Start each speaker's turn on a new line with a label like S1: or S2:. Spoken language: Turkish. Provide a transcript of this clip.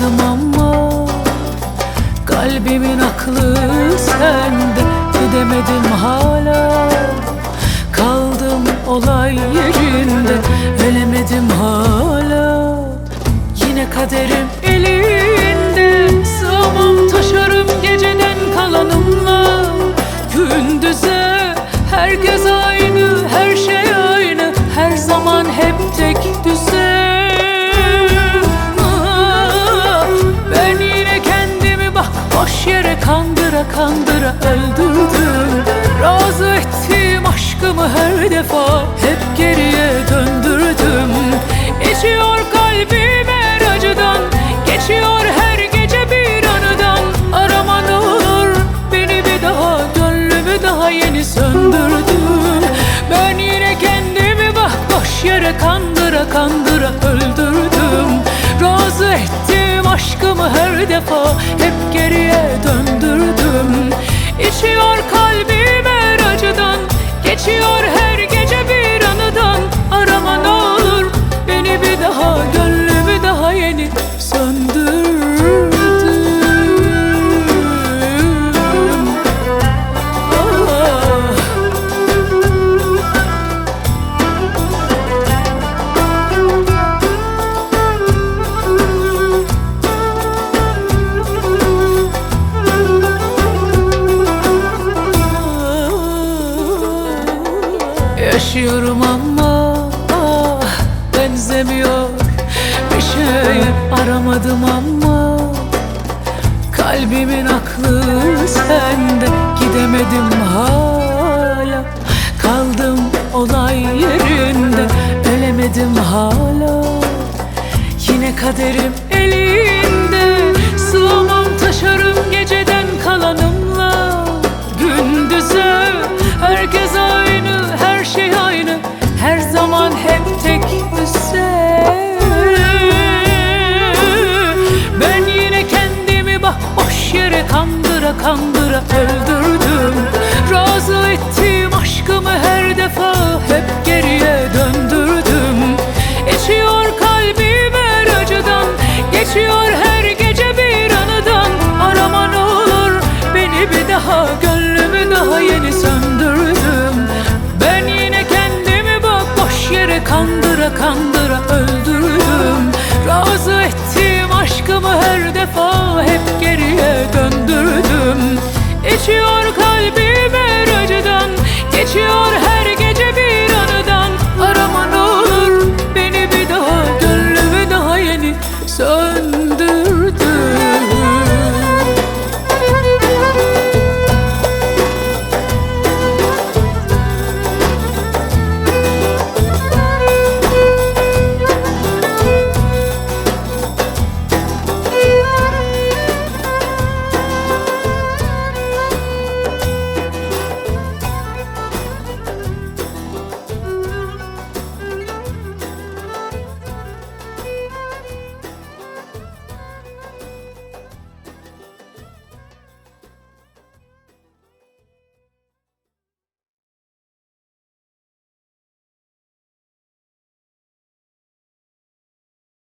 S1: aramadım ama kalbimin aklı sende. Gidemedim hala, kaldım olay yerinde. Ölemedim hala, yine kaderim elinde. Sığamam taşarım geceden kalanımla. Gündüze herkes aynı, her şey aynı, her zaman hep tek düze. Ben yine kendimi bak boş yere kandıra kandıra öldürdüm. Razı ettiğim aşkımı her defa hep geriye döndürdüm. İçiyor kalbime acıdan, geçiyor her gece bir anıdan. Arama ne olur beni bir daha, gönlümü daha yeni söndürdüm. Ben yine kendimi bak boş yere kandıra kandıra öldürdüm. Razı ettiğim aşkımı her defa hep geriye döndürdüm. İçiyor kalbime acıdan, geçiyor her gece bir anıdan. Arama ne olur beni bir daha, gönlümü daha yeni söndürdüm. Yaşıyorum ama benzemiyor bir şey. Aramadım ama kalbimin aklı sende. Gidemedim hala, kaldım olay yerinde. Ölemedim hala, yine kaderim elinde. Sığamam taşarım geceden kalanımla. Gündüze herkes aynı, her şey aynı, her zaman hep tek düze. Ben yine kendimi bak boş yere kandıra kandıra öldürdüm. Razı ettiğim aşkımı her defa hep geriye döndüm.